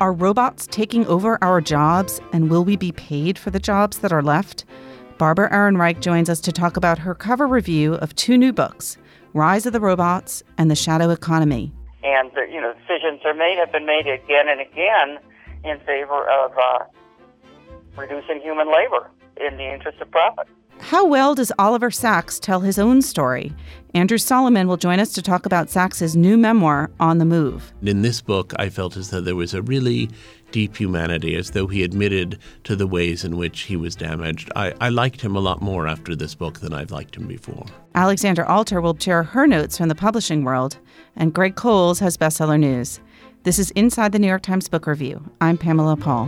Are robots taking over our jobs, and will we be paid for the jobs that are left? Barbara Ehrenreich joins us to talk about her cover review of two new books, Rise of the Robots and The Shadow Economy. And, decisions have been made again and again in favor of reducing human labor in the interest of profit. How well does Oliver Sacks tell his own story? Andrew Solomon will join us to talk about Sacks's new memoir, On the Move. In this book, I felt as though there was a really deep humanity, as though he admitted to the ways in which he was damaged. I liked him a lot more after this book than I've liked him before. Alexandra Alter will share her notes from the publishing world, and Greg Coles has bestseller news. This is Inside the New York Times Book Review. I'm Pamela Paul.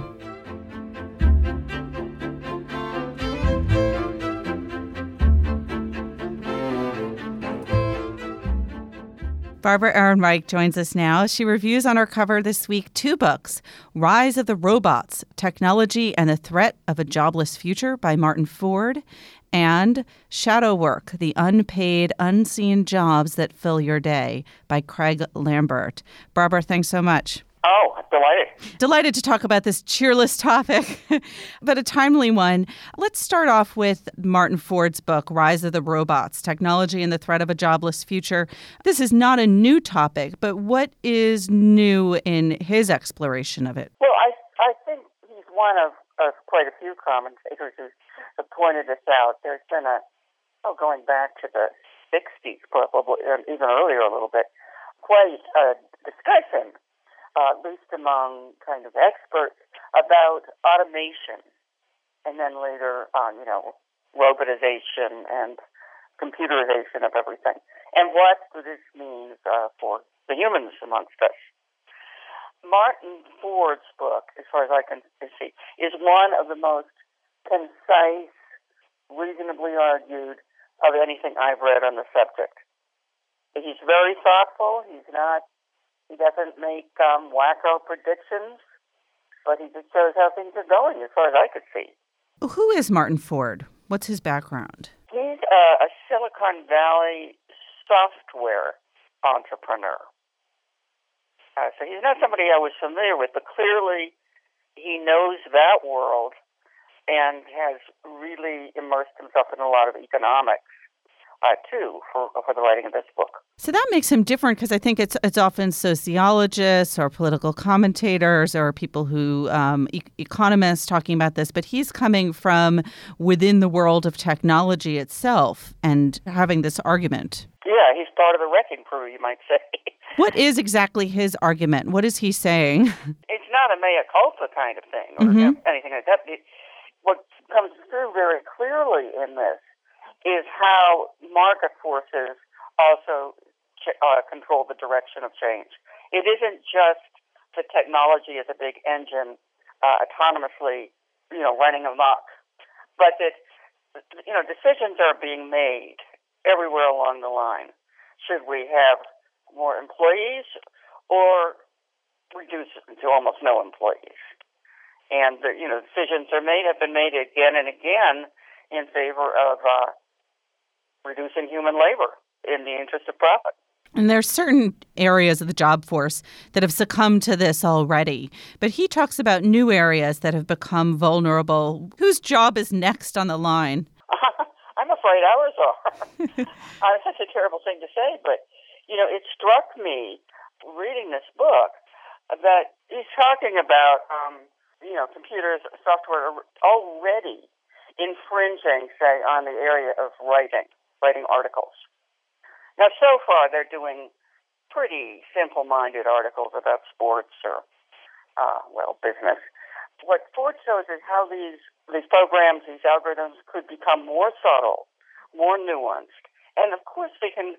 Barbara Ehrenreich joins us now. She reviews on our cover this week two books, Rise of the Robots, Technology and the Threat of a Jobless Future by Martin Ford, and Shadow Work, The Unpaid, Unseen Jobs That Fill Your Day by Craig Lambert. Barbara, thanks so much. Oh, delighted. Delighted to talk about this cheerless topic, but a timely one. Let's start off with Martin Ford's book, Rise of the Robots, Technology and the Threat of a Jobless Future. This is not a new topic, but what is new in his exploration of it? Well, I think he's one of quite a few commentators who have pointed this out. There's been going back to the 60s, probably, even earlier a little bit, quite a discussion, at least among kind of experts, about automation, and then later on, robotization and computerization of everything, and what this means for the humans amongst us. Martin Ford's book, as far as I can see, is one of the most concise, reasonably argued of anything I've read on the subject. He's very thoughtful. He doesn't make wacko predictions, but he just shows how things are going as far as I could see. Who is Martin Ford? What's his background? He's a Silicon Valley software entrepreneur. So he's not somebody I was familiar with, but clearly he knows that world and has really immersed himself in a lot of economics, too, for the writing of this book. So that makes him different, because I think it's often sociologists or political commentators or people who, economists talking about this, but he's coming from within the world of technology itself and having this argument. Yeah, he's part of the wrecking crew, you might say. What is exactly his argument? What is he saying? It's not a mea culpa kind of thing or anything like that. What comes through very clearly in this is how market forces also control the direction of change. It isn't just the technology as a big engine autonomously, running amok, but that, decisions are being made everywhere along the line. Should we have more employees or reduce it to almost no employees? And, decisions have been made again and again in favor of reducing human labor in the interest of profit. And there are certain areas of the job force that have succumbed to this already. But he talks about new areas that have become vulnerable. Whose job is next on the line? I'm afraid ours are. It's such a terrible thing to say, but, it struck me reading this book that he's talking about, computers, software already infringing, say, on the area of writing articles. Now, so far, they're doing pretty simple-minded articles about sports or, business. What Ford shows is how these programs, these algorithms could become more subtle, more nuanced. And, of course, they can,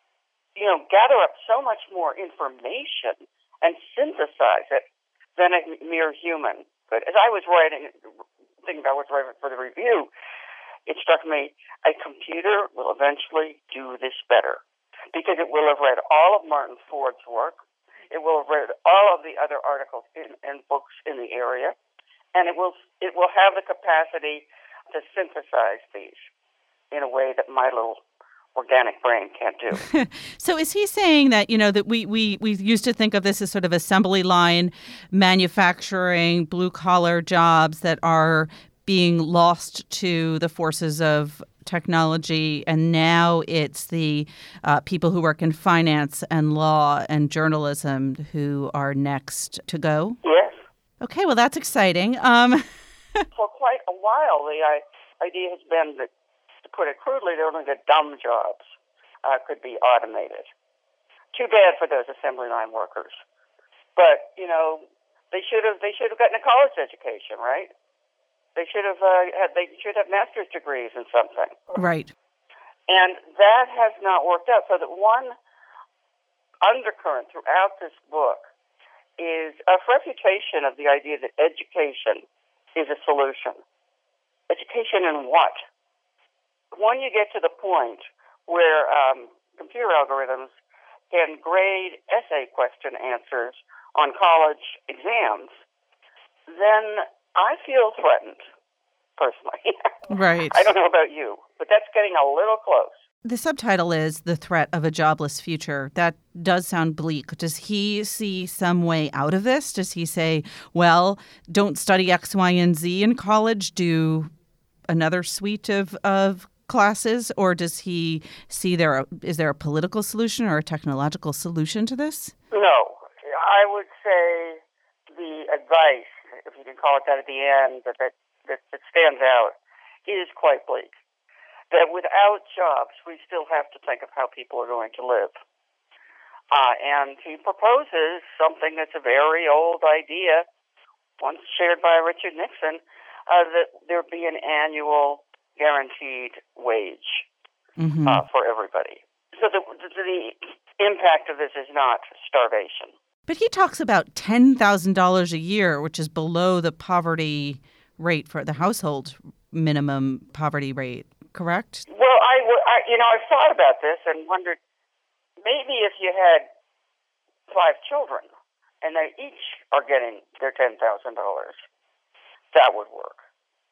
gather up so much more information and synthesize it than a mere human. But as I was thinking about what's writing for the review, it struck me, a computer will eventually do this better because it will have read all of Martin Ford's work, it will have read all of the other articles and books in the area, and it will have the capacity to synthesize these in a way that my little organic brain can't do. So is he saying that, that we used to think of this as sort of assembly line manufacturing, blue-collar jobs that are being lost to the forces of technology, and now it's the people who work in finance and law and journalism who are next to go? Yes. Okay, well, that's exciting. For quite a while, the idea has been that, to put it crudely, that only the dumb jobs could be automated. Too bad for those assembly line workers. But, they should have gotten a college education, right? They should have master's degrees in something. Right. And that has not worked out. So that one undercurrent throughout this book is a refutation of the idea that education is a solution. Education in what? When you get to the point where computer algorithms can grade essay question answers on college exams, then I feel threatened, personally. Right. I don't know about you, but that's getting a little close. The subtitle is The Threat of a Jobless Future. That does sound bleak. Does he see some way out of this? Does he say, well, don't study X, Y, and Z in college, do another suite of classes? Or does he see is there a political solution or a technological solution to this? No. I would say the advice, if you can call it that at the end, that stands out, is quite bleak. That without jobs, we still have to think of how people are going to live. And he proposes something that's a very old idea, once shared by Richard Nixon, that there be an annual guaranteed wage for everybody. So the impact of this is not starvation. But he talks about $10,000 a year, which is below the poverty rate for the household minimum poverty rate, correct? Well, I've thought about this and wondered, maybe if you had 5 children and they each are getting their $10,000, that would work.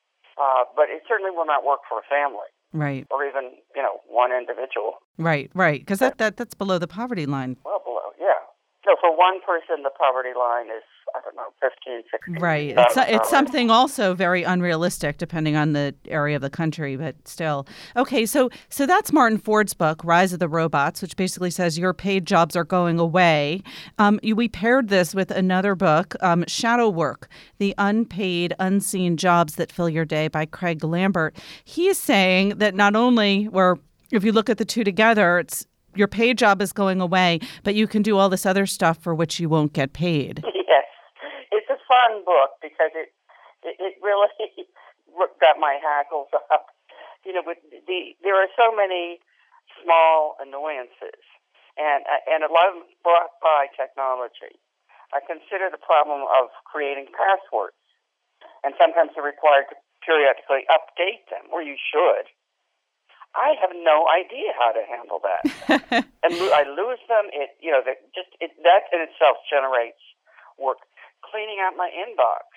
But it certainly will not work for a family. Right. Or even, one individual. Right. Because that's below the poverty line. Well, below, yeah. So for one person, the poverty line is, I don't know, 15, 16. Right. It's something also very unrealistic depending on the area of the country, but still. Okay, so that's Martin Ford's book, Rise of the Robots, which basically says your paid jobs are going away. We paired this with another book, Shadow Work, The Unpaid, Unseen Jobs That Fill Your Day by Craig Lambert. He is saying that not only if you look at the two together, it's your paid job is going away, but you can do all this other stuff for which you won't get paid. Yes. It's a fun book because it really got my hackles up. But there are so many small annoyances, and a lot of them brought by technology. I consider the problem of creating passwords, and sometimes they're required to periodically update them, or you should. I have no idea how to handle that, and I lose them. That in itself generates work. Cleaning out my inbox,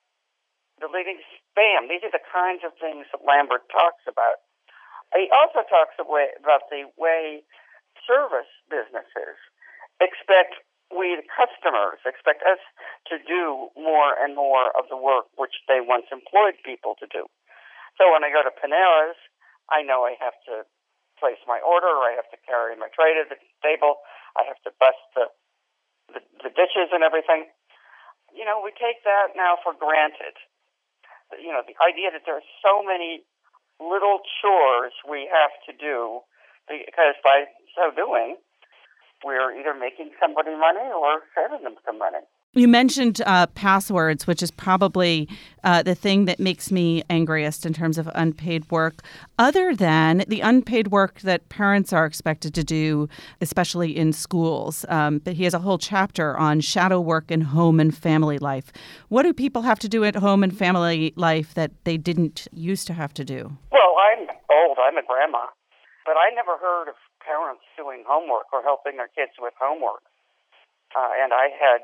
deleting spam. These are the kinds of things that Lambert talks about. He also talks about the way service businesses expect we, the customers, expect us to do more and more of the work which they once employed people to do. So when I go to Panera's, I know I have to place my order, or I have to carry my tray to the table, I have to bust the dishes and everything. We take that now for granted. The idea that there are so many little chores we have to do, because by so doing, we're either making somebody money or saving them some money. You mentioned passwords, which is probably the thing that makes me angriest in terms of unpaid work, other than the unpaid work that parents are expected to do, especially in schools. But he has a whole chapter on shadow work in home and family life. What do people have to do at home and family life that they didn't used to have to do? Well, I'm old. I'm a grandma. But I never heard of parents doing homework or helping their kids with homework. And I had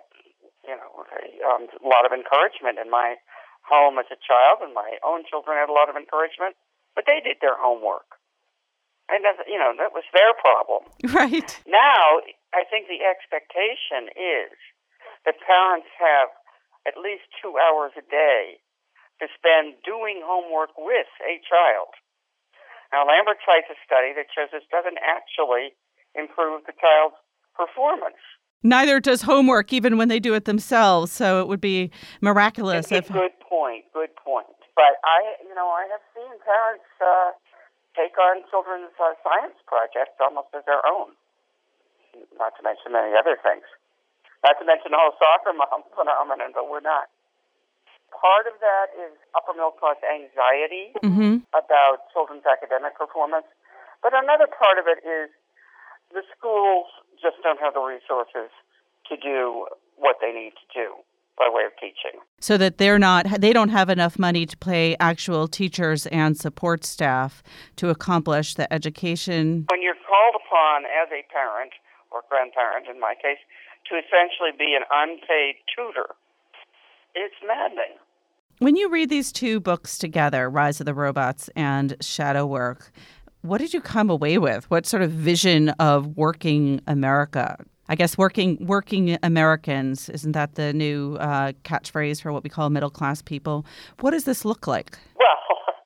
a lot of encouragement in my home as a child, and my own children had a lot of encouragement, but they did their homework. And that was their problem. Right. Now, I think the expectation is that parents have at least 2 hours a day to spend doing homework with a child. Now, Lambert cites a study that shows this doesn't actually improve the child's performance. Neither does homework, even when they do it themselves. So it would be miraculous. Good point. But I have seen parents take on children's science projects almost as their own, not to mention many other things. Not to mention the whole soccer mom phenomenon, but we're not. Part of that is upper middle class anxiety about children's academic performance. But another part of it is the schools just don't have the resources to do what they need to do by way of teaching. So that they don't have enough money to pay actual teachers and support staff to accomplish the education. When you're called upon as a parent, or grandparent in my case, to essentially be an unpaid tutor, it's maddening. When you read these two books together, Rise of the Robots and Shadow Work, what did you come away with? What sort of vision of working America? I guess working Americans, isn't that the new catchphrase for what we call middle-class people? What does this look like? Well,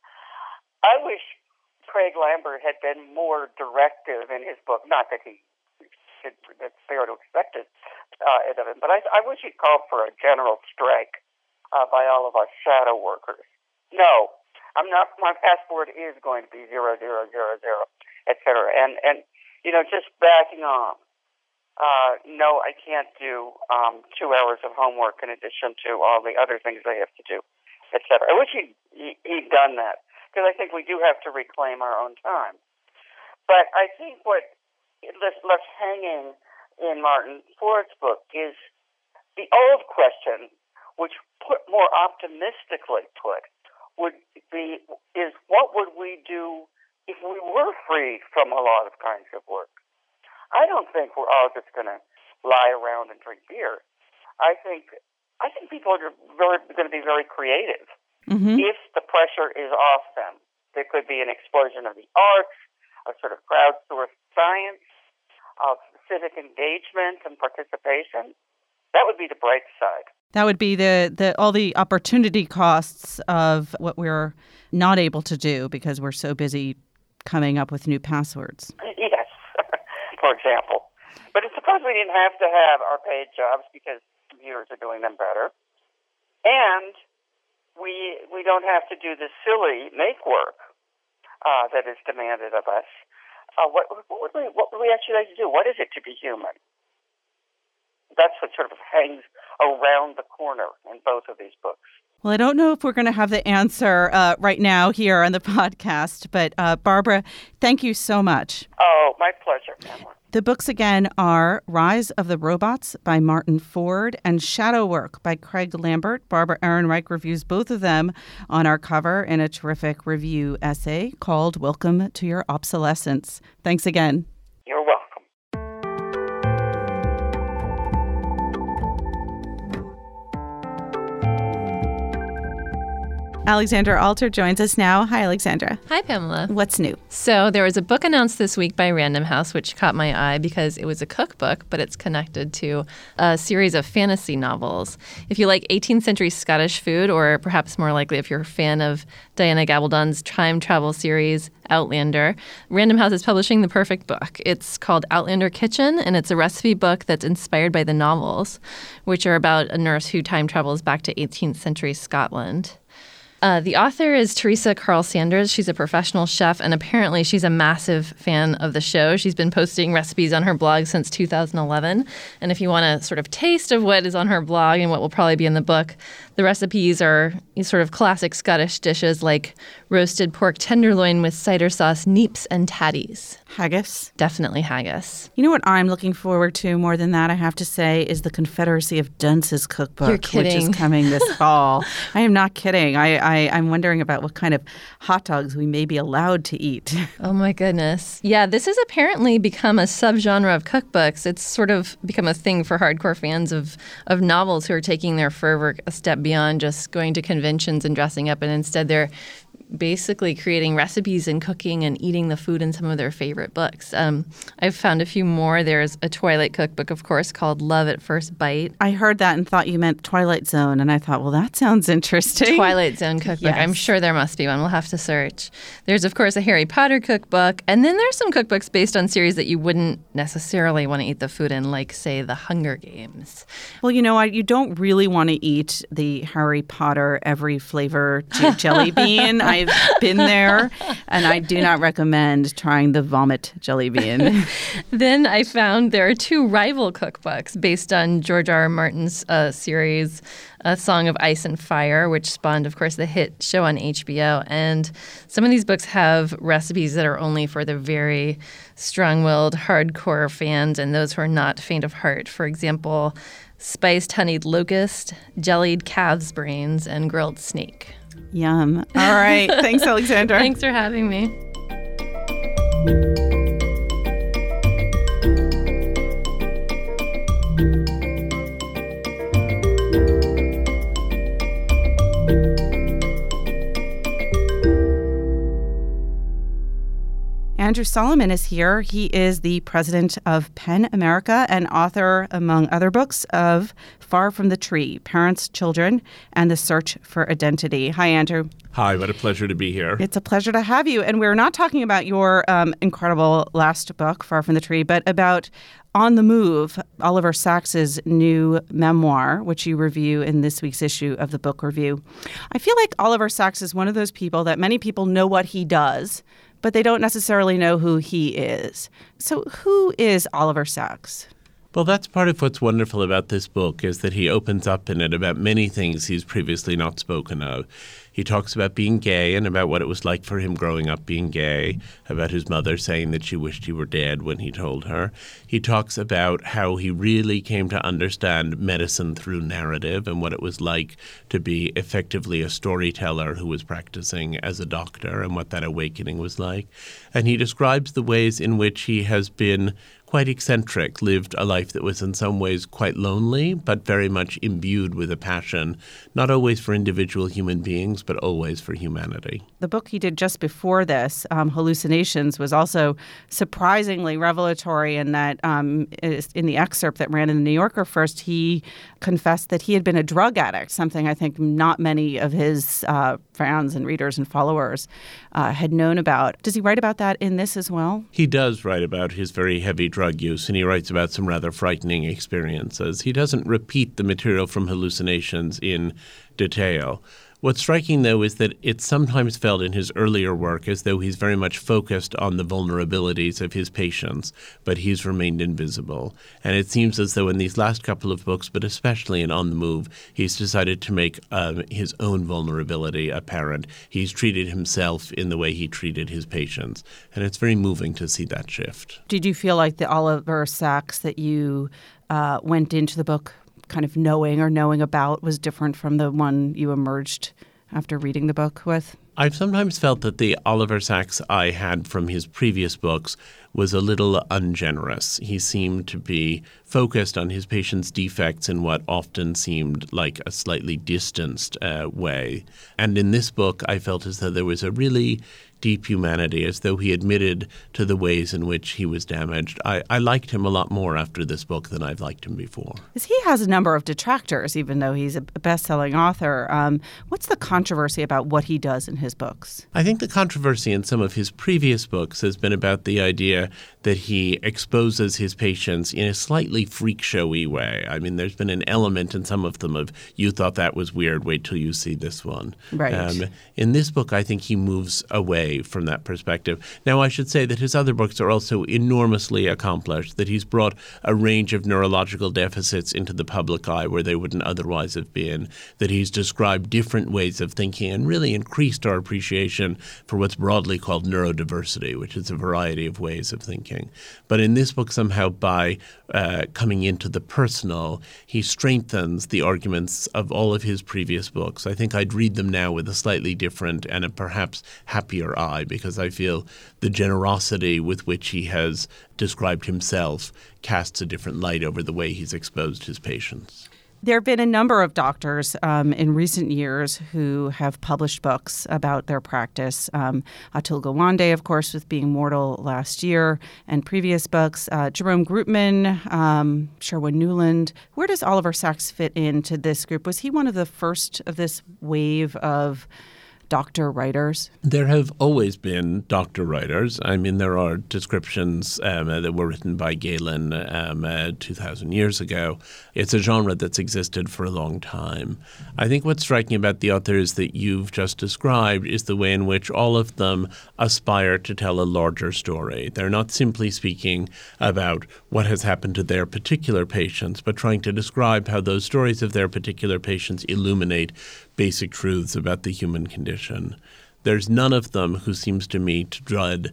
I wish Craig Lambert had been more directive in his book. Not that that's fair to expect it of him, but I wish he'd called for a general strike by all of us shadow workers. No, I'm not. My passport is going to be 0000, et cetera. And just backing off. No, I can't do 2 hours of homework in addition to all the other things they have to do, et cetera. I wish he'd done that, because I think we do have to reclaim our own time. But I think what left hanging in Martin Ford's book is the old question, which more optimistically put, is what would we do if we were freed from a lot of kinds of work? I don't think we're all just going to lie around and drink beer. I think people are going to be very creative if the pressure is off them. There could be an explosion of the arts, a sort of crowdsourced science, of civic engagement and participation. That would be the bright side. That would be the all the opportunity costs of what we're not able to do because we're so busy coming up with new passwords. Yes, for example. But suppose we didn't have to have our paid jobs because computers are doing them better, and we don't have to do the silly make work that is demanded of us. What would we actually like to do? What is it to be human? That's what sort of hangs around the corner in both of these books. Well, I don't know if we're going to have the answer right now here on the podcast, but Barbara, thank you so much. Oh, my pleasure, Pamela. The books again are Rise of the Robots by Martin Ford and Shadow Work by Craig Lambert. Barbara Ehrenreich reviews both of them on our cover in a terrific review essay called Welcome to Your Obsolescence. Thanks again. You're welcome. Alexandra Alter joins us now. Hi, Alexandra. Hi, Pamela. What's new? So there was a book announced this week by Random House, which caught my eye because it was a cookbook, but it's connected to a series of fantasy novels. If you like 18th century Scottish food, or perhaps more likely if you're a fan of Diana Gabaldon's time travel series, Outlander, Random House is publishing the perfect book. It's called Outlander Kitchen, and it's a recipe book that's inspired by the novels, which are about a nurse who time travels back to 18th century Scotland. The author is Teresa Carl Sanders. She's a professional chef, and apparently she's a massive fan of the show. She's been posting recipes on her blog since 2011. And if you want a sort of taste of what is on her blog and what will probably be in the book, the recipes are sort of classic Scottish dishes like roasted pork tenderloin with cider sauce, neeps, and tatties. Haggis? Definitely haggis. You know what I'm looking forward to more than that, I have to say, is the Confederacy of Dunce's cookbook, You're kidding. which is coming this fall. I am not kidding. I'm wondering about what kind of hot dogs we may be allowed to eat. Oh, my goodness. Yeah, this has apparently become a subgenre of cookbooks. It's sort of become a thing for hardcore fans of novels who are taking their fervor a step beyond just going to conventions and dressing up, and instead they're basically creating recipes and cooking and eating the food in some of their favorite books. I've found a few more. There's a Twilight cookbook, of course, called Love at First Bite. I heard that and thought you meant Twilight Zone, and I thought, well, that sounds interesting. Twilight Zone cookbook. Yes. I'm sure there must be one. We'll have to search. There's, of course, a Harry Potter cookbook, and then there's some cookbooks based on series that you wouldn't necessarily want to eat the food in, like, say, The Hunger Games. Well, you don't really want to eat the Harry Potter every flavor jelly bean. I've been there, and I do not recommend trying the vomit jelly bean. Then I found there are two rival cookbooks based on George R. R. Martin's series, A Song of Ice and Fire, which spawned, of course, the hit show on HBO. And some of these books have recipes that are only for the very strong-willed, hardcore fans and those who are not faint of heart. For example, spiced honeyed locust, jellied calves' brains, and grilled snake. Yum. All right. Thanks, Alexandra. Thanks for having me. Andrew Solomon is here. He is the president of PEN America and author, among other books, of Far from the Tree, Parents, Children, and the Search for Identity. Hi, Andrew. Hi, what a pleasure to be here. It's a pleasure to have you. And we're not talking about your incredible last book, Far from the Tree, but about On the Move, Oliver Sacks's new memoir, which you review in this week's issue of the Book Review. I feel like Oliver Sacks is one of those people that many people know what he does, but they don't necessarily know who he is. So who is Oliver Sacks? Well, that's part of what's wonderful about this book is that he opens up in it about many things he's previously not spoken of. He talks about being gay and about what it was like for him growing up being gay, about his mother saying that she wished he were dead when he told her. He talks about how he really came to understand medicine through narrative and what it was like to be effectively a storyteller who was practicing as a doctor and what that awakening was like. And he describes the ways in which he has been quite eccentric, lived a life that was in some ways quite lonely, but very much imbued with a passion, not always for individual human beings, but always for humanity. The book he did just before this, Hallucinations, was also surprisingly revelatory in that in the excerpt that ran in the New Yorker first, he confessed that he had been a drug addict, something I think not many of his fans and readers and followers had known about. Does he write about that in this as well? He does write about his very heavy drug use, and he writes about some rather frightening experiences. He doesn't repeat the material from Hallucinations in detail. What's striking, though, is that it's sometimes felt in his earlier work as though he's very much focused on the vulnerabilities of his patients, but he's remained invisible. And it seems as though in these last couple of books, but especially in On the Move, he's decided to make his own vulnerability apparent. He's treated himself in the way he treated his patients. And it's very moving to see that shift. Did you feel like the Oliver Sacks that you went into the book kind of knowing about was different from the one you emerged after reading the book with? I've sometimes felt that the Oliver Sacks I had from his previous books was a little ungenerous. He seemed to be focused on his patients' defects in what often seemed like a slightly distanced way. And in this book, I felt as though there was a really deep humanity, as though he admitted to the ways in which he was damaged. I liked him a lot more after this book than I've liked him before. He has a number of detractors, even though he's a best-selling author. What's the controversy about what he does in his books? I think the controversy in some of his previous books has been about the idea that he exposes his patients in a slightly freak-showy way. I mean, there's been an element in some of them of, you thought that was weird, wait till you see this one. Right. In this book, I think he moves away from that perspective. Now, I should say that his other books are also enormously accomplished, that he's brought a range of neurological deficits into the public eye where they wouldn't otherwise have been, that he's described different ways of thinking and really increased our appreciation for what's broadly called neurodiversity, which is a variety of ways of thinking. But in this book, somehow by coming into the personal, he strengthens the arguments of all of his previous books. I think I'd read them now with a slightly different and a perhaps happier eye, because I feel the generosity with which he has described himself casts a different light over the way he's exposed his patients. There have been a number of doctors in recent years who have published books about their practice. Atul Gawande, of course, with Being Mortal last year, and previous books. Jerome Groopman, Sherwin Newland. Where does Oliver Sacks fit into this group? Was he one of the first of this wave of doctor writers? There have always been doctor writers. I mean, there are descriptions that were written by Galen 2,000 years ago. It's a genre that's existed for a long time. I think what's striking about the authors that you've just described is the way in which all of them aspire to tell a larger story. They're not simply speaking about what has happened to their particular patients, but trying to describe how those stories of their particular patients illuminate basic truths about the human condition. There's none of them who seems to me to dread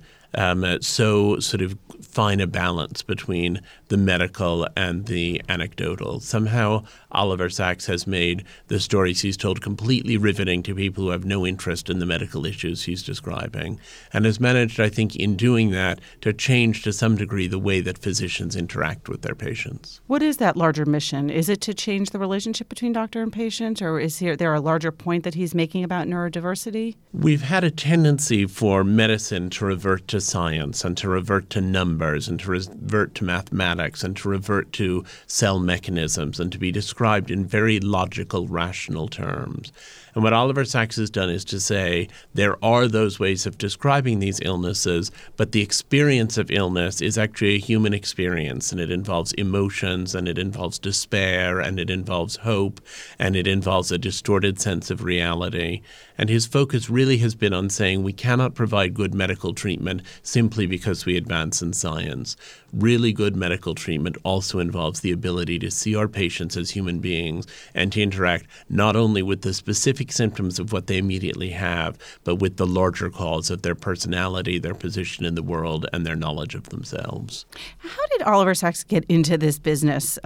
so sort of fine a balance between the medical and the anecdotal. Somehow Oliver Sacks has made the stories he's told completely riveting to people who have no interest in the medical issues he's describing, and has managed, I think, in doing that, to change to some degree the way that physicians interact with their patients. What is that larger mission? Is it to change the relationship between doctor and patient, or is there a larger point that he's making about neurodiversity? We've had a tendency for medicine to revert to science and to revert to numbers and to revert to mathematics and to revert to cell mechanisms and to be described in very logical, rational terms. And what Oliver Sacks has done is to say there are those ways of describing these illnesses, but the experience of illness is actually a human experience, and it involves emotions, and it involves despair, and it involves hope, and it involves a distorted sense of reality. And his focus really has been on saying we cannot provide good medical treatment simply because we advance in science. Really good medical treatment also involves the ability to see our patients as human beings and to interact not only with the specific symptoms of what they immediately have, but with the larger cause of their personality, their position in the world, and their knowledge of themselves. How did Oliver Sacks get into this business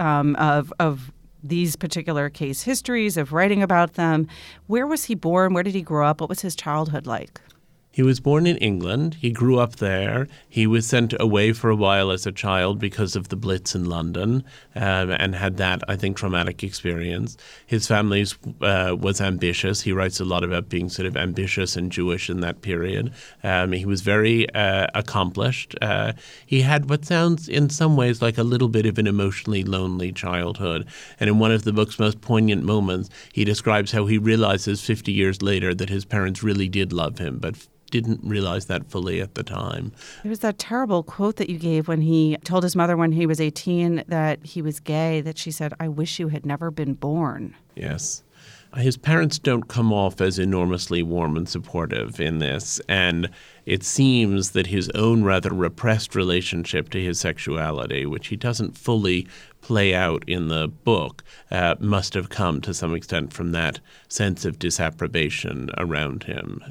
of these particular case histories, of writing about them? Where was he born? Where did he grow up? What was his childhood like? He was born in England. He grew up there. He was sent away for a while as a child because of the Blitz in London and had that, I think, traumatic experience. His family was ambitious. He writes a lot about being sort of ambitious and Jewish in that period. He was very accomplished. He had what sounds in some ways like a little bit of an emotionally lonely childhood. And in one of the book's most poignant moments, he describes how he realizes 50 years later that his parents really did love him, but didn't realize that fully at the time. There was that terrible quote that you gave when he told his mother when he was 18 that he was gay, that she said, "I wish you had never been born." Yes. His parents don't come off as enormously warm and supportive in this, and it seems that his own rather repressed relationship to his sexuality, which he doesn't fully play out in the book, must have come to some extent from that sense of disapprobation around him.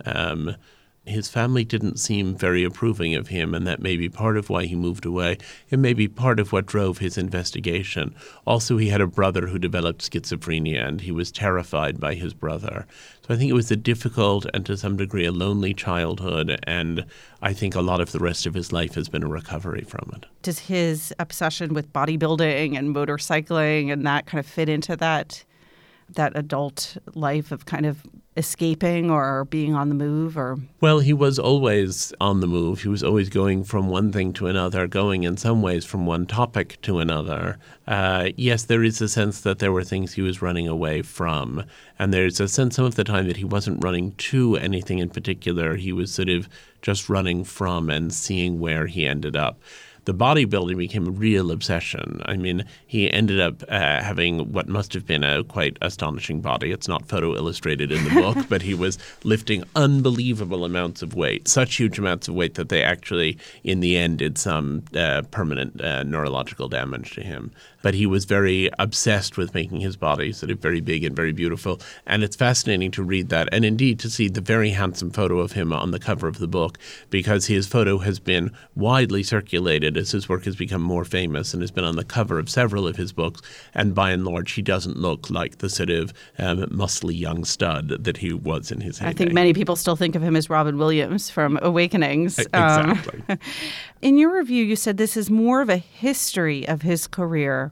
His family didn't seem very approving of him, and that may be part of why he moved away. It may be part of what drove his investigation. Also, he had a brother who developed schizophrenia, and he was terrified by his brother. So I think it was a difficult and to some degree a lonely childhood, and I think a lot of the rest of his life has been a recovery from it. Does his obsession with bodybuilding and motorcycling and that kind of fit into that adult life of kind of escaping or being on the move? Or Well, he was always on the move. He was always going from one thing to another, going in some ways from one topic to another. Yes, there is a sense that there were things he was running away from. And there's a sense some of the time that he wasn't running to anything in particular. He was sort of just running from and seeing where he ended up. The bodybuilding became a real obsession. I mean, he ended up having what must have been a quite astonishing body. It's not photo illustrated in the book, but he was lifting unbelievable amounts of weight, such huge amounts of weight that they actually, in the end, did some permanent neurological damage to him. But he was very obsessed with making his body sort of very big and very beautiful. And it's fascinating to read that, and indeed to see the very handsome photo of him on the cover of the book, because his photo has been widely circulated as his work has become more famous and has been on the cover of several of his books. And by and large, he doesn't look like the sort of muscly young stud that he was in his heyday. I think many people still think of him as Robin Williams from Awakenings. Exactly. In your review, you said this is more of a history of his career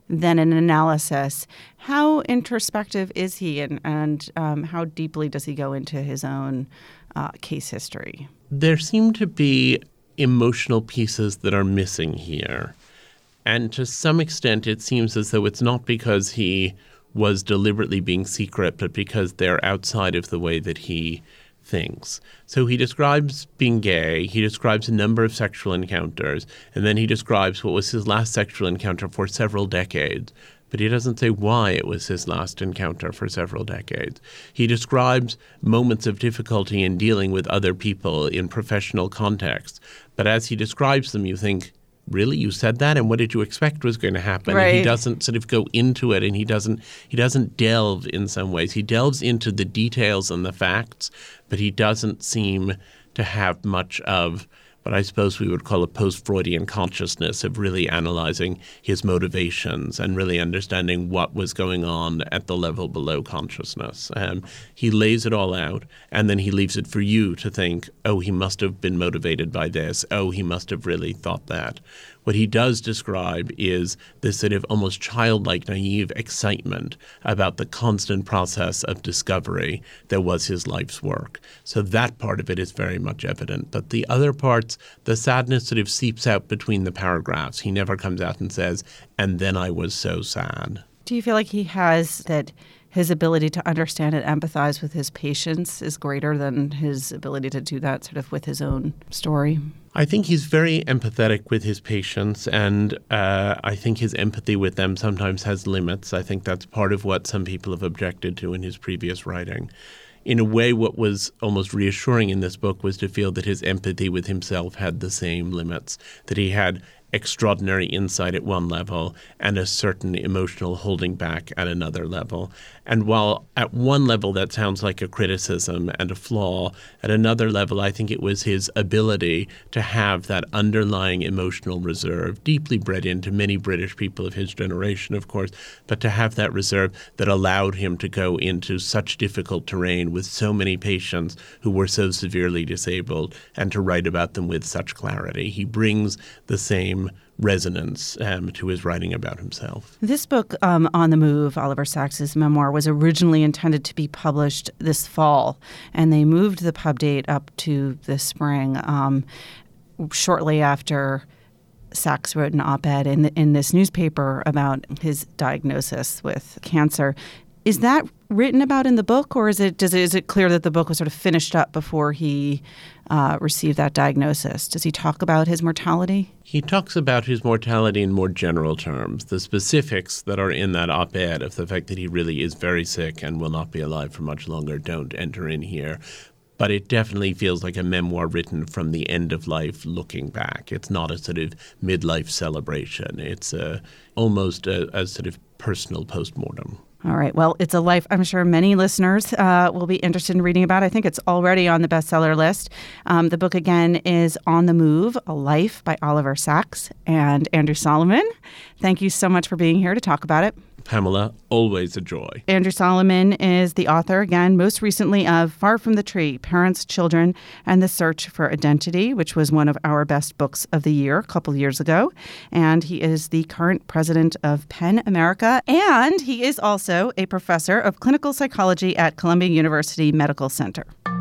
then an analysis. How introspective is he, and how deeply does he go into his own case history? There seem to be emotional pieces that are missing here. And to some extent, it seems as though it's not because he was deliberately being secret, but because they're outside of the way that he thinks. So he describes being gay, he describes a number of sexual encounters, and then he describes what was his last sexual encounter for several decades. But he doesn't say why it was his last encounter for several decades. He describes moments of difficulty in dealing with other people in professional contexts. But as he describes them, you think, really, you said that, and what did you expect was going to happen? Right. And he doesn't sort of go into it, and he doesn't delve in some ways. He delves into the details and the facts, but he doesn't seem to have much of what I suppose we would call a post-Freudian consciousness of really analyzing his motivations and really understanding what was going on at the level below consciousness. He lays it all out, and then he leaves it for you to think, oh, he must have been motivated by this. Oh, he must have really thought that. What he does describe is this sort of almost childlike, naive excitement about the constant process of discovery that was his life's work. So that part of it is very much evident. But the other parts, the sadness sort of seeps out between the paragraphs. He never comes out and says, and then I was so sad. Do you feel like he has that his ability to understand and empathize with his patients is greater than his ability to do that sort of with his own story? I think he's very empathetic with his patients, and I think his empathy with them sometimes has limits. I think that's part of what some people have objected to in his previous writing. In a way, what was almost reassuring in this book was to feel that his empathy with himself had the same limits, that he had extraordinary insight at one level and a certain emotional holding back at another level. And while at one level that sounds like a criticism and a flaw, at another level I think it was his ability to have that underlying emotional reserve, deeply bred into many British people of his generation, of course, but to have that reserve that allowed him to go into such difficult terrain with so many patients who were so severely disabled and to write about them with such clarity. He brings the same resonance to his writing about himself. This book, On the Move, Oliver Sacks's memoir, was originally intended to be published this fall, and they moved the pub date up to this spring shortly after Sacks wrote an op-ed in this newspaper about his diagnosis with cancer. Is that written about in the book, or is it clear that the book was sort of finished up before he received that diagnosis? Does he talk about his mortality? He talks about his mortality in more general terms. The specifics that are in that op-ed of the fact that he really is very sick and will not be alive for much longer don't enter in here. But it definitely feels like a memoir written from the end of life looking back. It's not a sort of midlife celebration. It's almost a sort of personal postmortem. All right. Well, it's a life I'm sure many listeners will be interested in reading about. I think it's already on the bestseller list. The book, again, is On the Move, A Life by Oliver Sacks and Andrew Solomon. Thank you so much for being here to talk about it. Pamela, always a joy. Andrew Solomon is the author, again, most recently of Far from the Tree, Parents, Children, and the Search for Identity, which was one of our best books of the year a couple of years ago. And he is the current president of PEN America, and he is also a professor of clinical psychology at Columbia University Medical Center.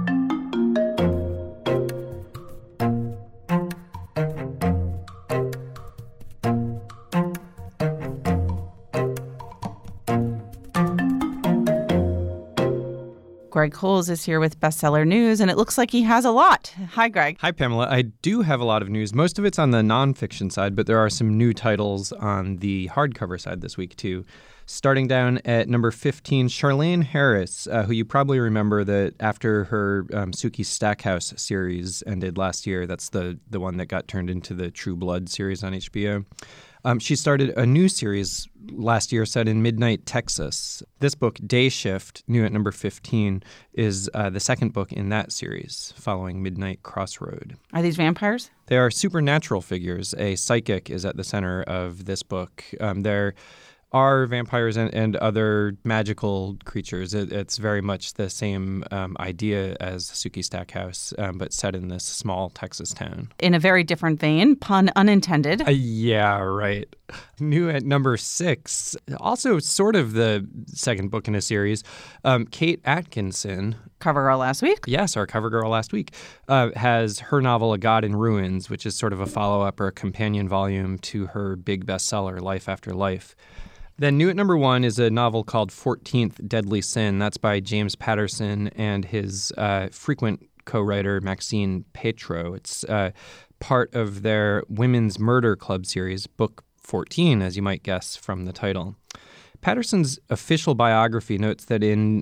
Greg Coles is here with Bestseller News, and it looks like he has a lot. Hi, Greg. Hi, Pamela. I do have a lot of news. Most of it's on the nonfiction side, but there are some new titles on the hardcover side this week, too. Starting down at number 15, Charlaine Harris, who you probably remember that after her Sookie Stackhouse series ended last year. That's the one that got turned into the True Blood series on HBO. She started a new series last year set in Midnight, Texas. This book, Day Shift, new at number 15, is the second book in that series, following Midnight Crossroad. Are these vampires? They are supernatural figures. A psychic is at the center of this book. There are vampires and other magical creatures. It's very much the same idea as Sookie Stackhouse, but set in this small Texas town. In a very different vein, pun unintended. Yeah, right. New at number 6, also sort of the second book in a series, Kate Atkinson. Cover girl last week? Yes, our cover girl last week, has her novel A God in Ruins, which is sort of a follow-up or a companion volume to her big bestseller, Life After Life. Then new at number 1 is a novel called 14th Deadly Sin. That's by James Patterson and his frequent co-writer, Maxine Petro. It's part of their Women's Murder Club series, Book 14, as you might guess from the title. Patterson's official biography notes that in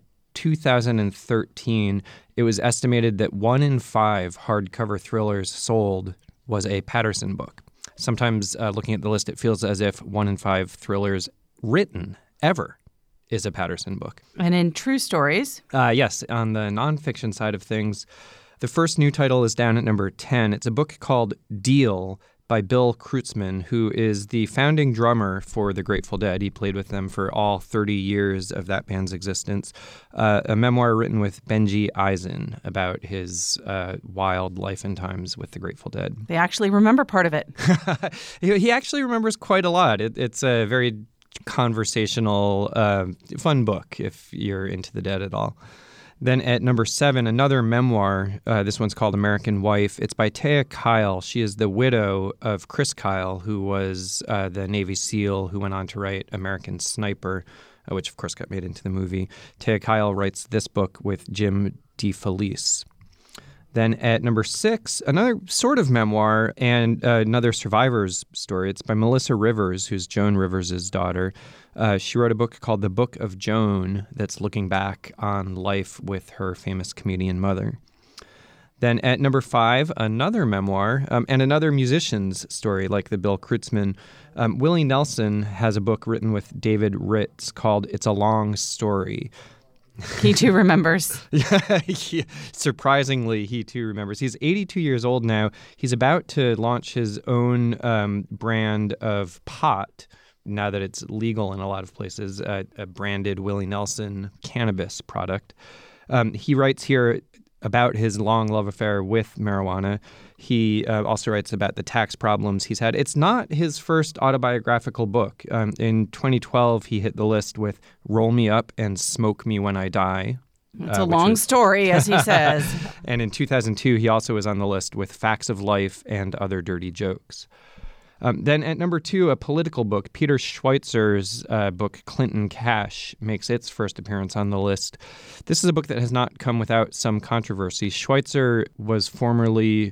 2013, it was estimated that 1 in 5 hardcover thrillers sold was a Patterson book. Sometimes looking at the list, it feels as if 1 in 5 thrillers written ever is a Patterson book. And in true stories? Yes, on the nonfiction side of things, the first new title is down at number 10. It's a book called Deal by Bill Kreutzmann, who is the founding drummer for the Grateful Dead. He played with them for all 30 years of that band's existence. A memoir written with Benji Eisen about his wild life and times with the Grateful Dead. They actually remember part of it. He actually remembers quite a lot. It's a very conversational, fun book if you're into the Dead at all. Then at number 7, another memoir. This one's called American Wife. It's by Taya Kyle. She is the widow of Chris Kyle, who was the Navy SEAL who went on to write American Sniper, which of course got made into the movie. Taya Kyle writes this book with Jim DeFelice. Then at number 6, another sort of memoir and another survivor's story. It's by Melissa Rivers, who's Joan Rivers' daughter. She wrote a book called The Book of Joan that's looking back on life with her famous comedian mother. Then at number 5, another memoir and another musician's story like the Bill Kreutzmann. Willie Nelson has a book written with David Ritz called It's a Long Story. He too remembers. Surprisingly, he too remembers. He's 82 years old now. He's about to launch his own brand of pot, now that it's legal in a lot of places, a branded Willie Nelson cannabis product. He writes here about his long love affair with marijuana. He also writes about the tax problems he's had. It's not his first autobiographical book. In 2012, he hit the list with Roll Me Up and Smoke Me When I Die. It's a long story, as he says. And in 2002, he also was on the list with Facts of Life and Other Dirty Jokes. Then at number 2, a political book, Peter Schweitzer's book, Clinton Cash, makes its first appearance on the list. This is a book that has not come without some controversy. Schweitzer was formerly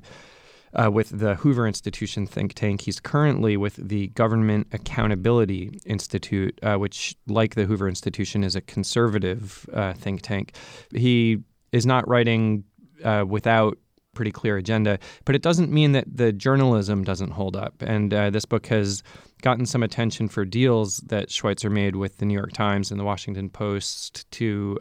with the Hoover Institution think tank. He's currently with the Government Accountability Institute, which, like the Hoover Institution, is a conservative think tank. He is not writing without pretty clear agenda, but it doesn't mean that the journalism doesn't hold up. And this book has gotten some attention for deals that Schweitzer made with the New York Times and the Washington Post to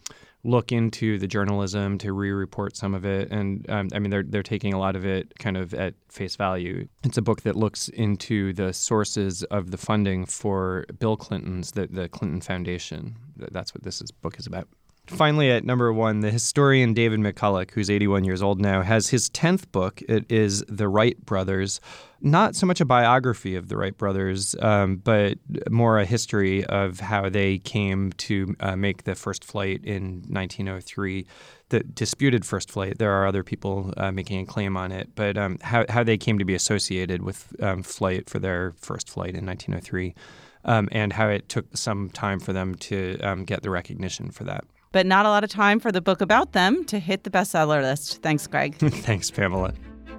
look into the journalism, to re-report some of it. And I mean, they're taking a lot of it kind of at face value. It's a book that looks into the sources of the funding for Bill Clinton's, the Clinton Foundation. That's what this book is about. Finally, at number 1, the historian David McCulloch, who's 81 years old now, has his 10th book. It is The Wright Brothers. Not so much a biography of the Wright brothers, but more a history of how they came to make the first flight in 1903. The disputed first flight. There are other people making a claim on it, but how they came to be associated with flight for their first flight in 1903, and how it took some time for them to get the recognition for that. But not a lot of time for the book about them to hit the bestseller list. Thanks, Greg. Thanks, Pamela.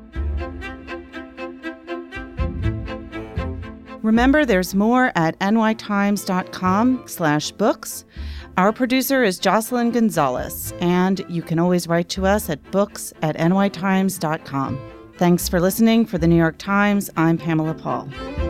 Remember, there's more at nytimes.com/books. Our producer is Jocelyn Gonzalez, and you can always write to us at books@nytimes.com. Thanks for listening. For the New York Times, I'm Pamela Paul.